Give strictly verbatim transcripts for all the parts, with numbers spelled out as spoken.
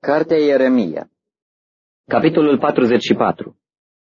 Cartea Ieremia, capitolul patruzeci și patru.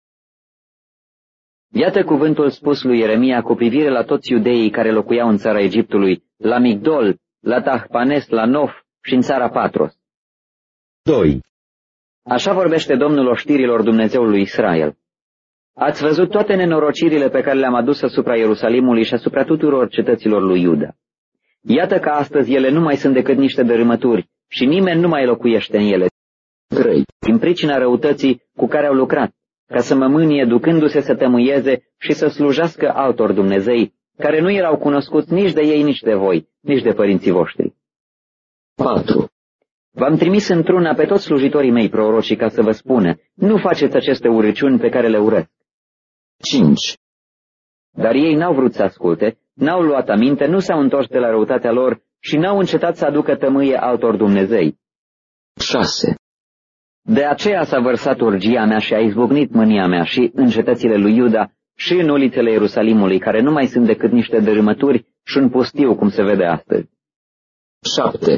Iată cuvântul spus lui Ieremia cu privire la toți iudeii care locuiau în țara Egiptului, la Migdol, la Tahpanes, la Nof și în țara Patros. doi. Așa vorbește Domnul oștirilor Dumnezeului Israel. Ați văzut toate nenorocirile pe care le-am adus asupra Ierusalimului și asupra tuturor cetăților lui Iuda. Iată că astăzi ele nu mai sunt decât niște dărâmături și nimeni nu mai locuiește în ele. trei. Din pricina răutății cu care au lucrat, ca să mă mânie ducându-se să tămâieze și să slujească altor Dumnezei, care nu erau cunoscuți nici de ei, nici de voi, nici de părinții voștri. patru. V-am trimis într-una pe toți slujitorii mei prorocii ca să vă spună, nu faceți aceste urăciuni pe care le urăsc. cinci. Dar ei n-au vrut să asculte, n-au luat aminte, nu s-au întors de la răutatea lor și n-au încetat să aducă tămâie altor Dumnezei. șase. De aceea s-a vărsat urgia mea și a izbucnit mânia mea și în cetățile lui Iuda și în ulițele Ierusalimului, care nu mai sunt decât niște dărâmături și un pustiu, cum se vede astăzi. șapte.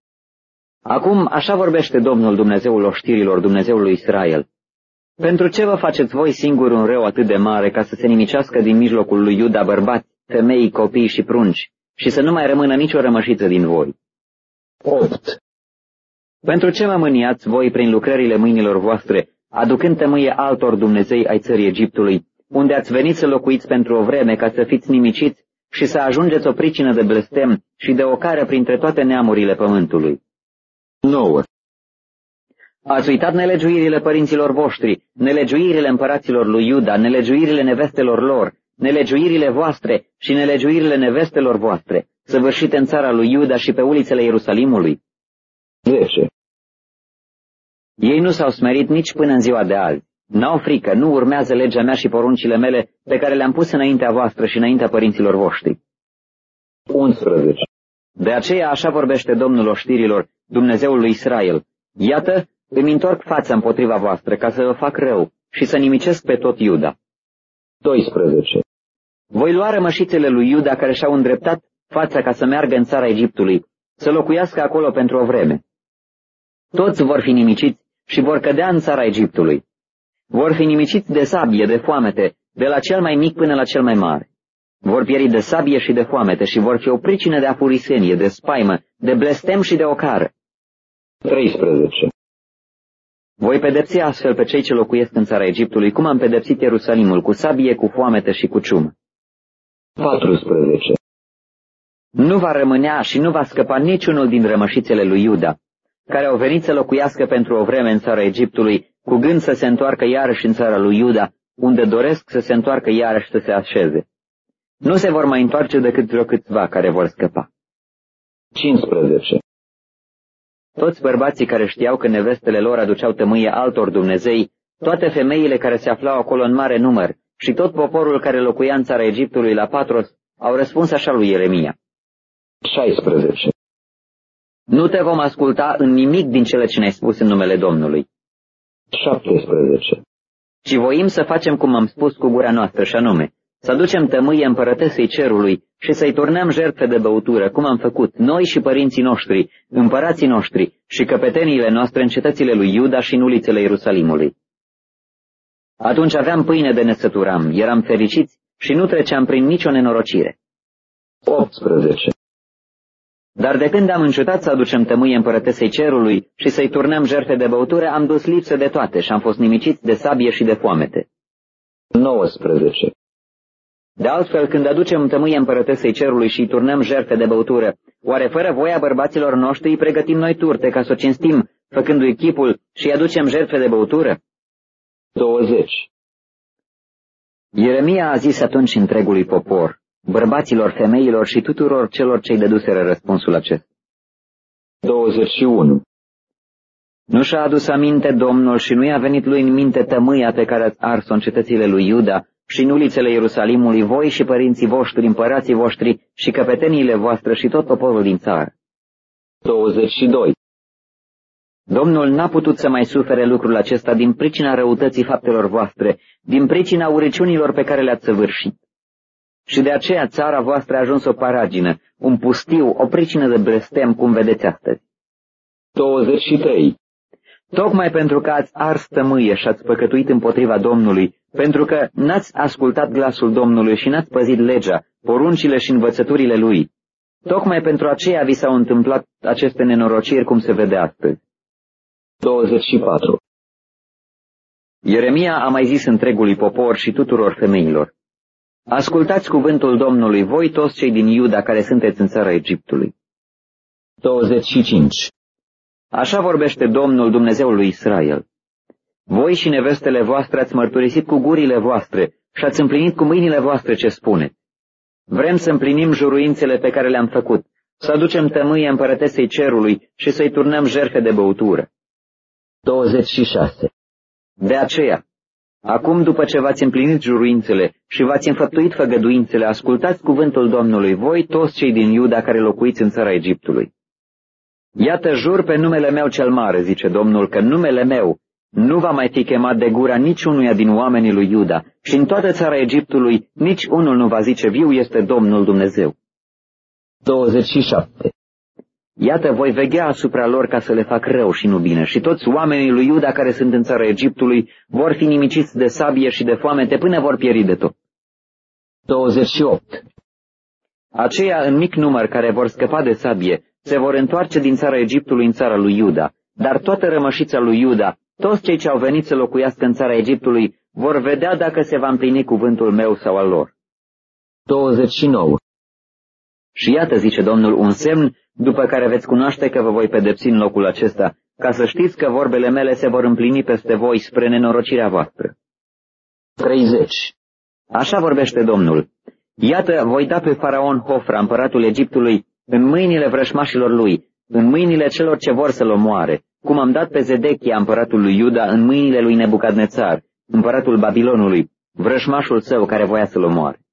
Acum așa vorbește Domnul Dumnezeul oștirilor, Dumnezeul lui Israel. Pentru ce vă faceți voi singuri un rău atât de mare ca să se nimicească din mijlocul lui Iuda bărbați, femei, copii și prunci și să nu mai rămână nicio rămășiță din voi? opt. Pentru ce mă mâniați voi prin lucrările mâinilor voastre, aducând tămâie altor Dumnezei ai țării Egiptului, unde ați venit să locuiți pentru o vreme ca să fiți nimiciți și să ajungeți o pricină de blestem și de ocară printre toate neamurile pământului? nouă. Ați uitat nelegiuirile părinților voștri, nelegiuirile împăraților lui Iuda, nelegiuirile nevestelor lor, nelegiuirile voastre și nelegiuirile nevestelor voastre, săvârșite în țara lui Iuda și pe ulițele Ierusalimului? zece. Ei nu s-au smerit nici până în ziua de azi. N-au frică, nu urmează legea mea și poruncile mele pe care le-am pus înaintea voastră și înaintea părinților voștri. unsprezece. De aceea așa vorbește Domnul oștirilor, Dumnezeul lui Israel. Iată, îmi întorc fața împotriva voastră ca să vă fac rău și să nimicesc pe tot Iuda. doisprezece. Voi lua rămășițele lui Iuda care și-au îndreptat fața ca să meargă în țara Egiptului, să locuiască acolo pentru o vreme. Toți vor fi nimiciți și vor cădea în țara Egiptului. Vor fi nimiciți de sabie, de foamete, de la cel mai mic până la cel mai mare. Vor pieri de sabie și de foamete și vor fi o pricină de afurisenie, de spaimă, de blestem și de ocară. treisprezece. Voi pedepsi astfel pe cei ce locuiesc în țara Egiptului, cum am pedepsit Ierusalimul, cu sabie, cu foamete și cu ciumă. patrusprezece. Nu va rămânea și nu va scăpa niciunul din rămășițele lui Iuda, care au venit să locuiască pentru o vreme în țara Egiptului, cu gând să se întoarcă iarăși în țara lui Iuda, unde doresc să se întoarcă iarăși să se așeze. Nu se vor mai întoarce decât vreo câțiva care vor scăpa. cincisprezece. Toți bărbații care știau că nevestele lor aduceau tămâie altor Dumnezei, toate femeile care se aflau acolo în mare număr și tot poporul care locuia în țara Egiptului la Patros au răspuns așa lui Ieremia. șaisprezece. Nu te vom asculta în nimic din cele ce ne-ai spus în numele Domnului, șaptesprezece. ci voim să facem cum am spus cu gura noastră, și anume, să aducem tămâie împărătesei cerului și să-i turnăm jertfe de băutură, cum am făcut noi și părinții noștri, împărații noștri și căpeteniile noastre în cetățile lui Iuda și în ulițele Ierusalimului. Atunci aveam pâine de nesăturam, eram fericiți și nu treceam prin nicio nenorocire. optsprezece. Dar de când am încetat să aducem tămâie împărătesei cerului și să-i turnăm jertfe de băutură, am dus lipsă de toate și am fost nimiciți de sabie și de foamete. nouăsprezece. De altfel, când aducem tămâie împărătesei cerului și îi turnăm jertfe de băutură, oare fără voia bărbaților noștri îi pregătim noi turte ca să o cinstim, făcându-i chipul și îi aducem jertfe de băutură? douăzeci. Ieremia a zis atunci întregului popor, bărbaților, femeilor și tuturor celor ce-i dăduseră răspunsul acesta. douăzeci și unu. Nu și-a adus aminte Domnul și nu i-a venit lui în minte tămâia pe care ați ars-o în cetățile lui Iuda și în ulițele Ierusalimului, voi și părinții voștri, împărații voștri și căpeteniile voastre și tot poporul din țară. douăzeci și doi. Domnul n-a putut să mai sufere lucrul acesta din pricina răutății faptelor voastre, din pricina urăciunilor pe care le-ați săvârșit. Și de aceea țara voastră a ajuns o paragină, un pustiu, o pricină de blestem, cum vedeți astăzi. douăzeci și trei. Tocmai pentru că ați ars tămâie și ați păcătuit împotriva Domnului, pentru că n-ați ascultat glasul Domnului și n-ați păzit legea, poruncile și învățăturile Lui. Tocmai pentru aceea vi s-au întâmplat aceste nenorociri cum se vede astăzi. douăzeci și patru. Ieremia a mai zis întregului popor și tuturor femeilor: ascultați cuvântul Domnului, voi toți cei din Iuda care sunteți în țara Egiptului. douăzeci și cinci. Așa vorbește Domnul, Dumnezeul lui Israel. Voi și nevestele voastre ați mărturisit cu gurile voastre și ați împlinit cu mâinile voastre ce spuneți. Vrem să împlinim juruințele pe care le-am făcut, să aducem tămâie împărătesei cerului și să-i turnăm jertfe de băutură. douăzeci și șase. De aceea, acum după ce v-ați împlinit juruințele și v-ați înfăptuit făgăduințele, ascultați cuvântul Domnului, voi toți cei din Iuda care locuiți în țara Egiptului. Iată, jur pe numele meu cel mare, zice Domnul, că numele meu nu va mai fi chemat de gura niciunuia din oamenii lui Iuda și în toată țara Egiptului nici unul nu va zice: viu este Domnul Dumnezeu. douăzeci și șapte. Iată, voi veghea asupra lor ca să le fac rău și nu bine, și toți oamenii lui Iuda care sunt în țara Egiptului vor fi nimiciți de sabie și de foamete până vor pieri de tot. douăzeci și opt. Aceia în mic număr care vor scăpa de sabie se vor întoarce din țara Egiptului în țara lui Iuda, dar toată rămășița lui Iuda, toți cei ce au venit să locuiască în țara Egiptului, vor vedea dacă se va împlini cuvântul meu sau al lor. douăzeci și nouă. Și iată, zice Domnul, un semn după care veți cunoaște că vă voi pedepsi în locul acesta, ca să știți că vorbele mele se vor împlini peste voi spre nenorocirea voastră. treizeci. Așa vorbește Domnul: iată, voi da pe Faraon Hofra, împăratul Egiptului, în mâinile vrășmașilor lui, în mâinile celor ce vor să-l omoare, cum am dat pe Zedechia, împăratul lui Iuda, în mâinile lui Nebucadnețar, împăratul Babilonului, vrășmașul său care voia să-l omoare.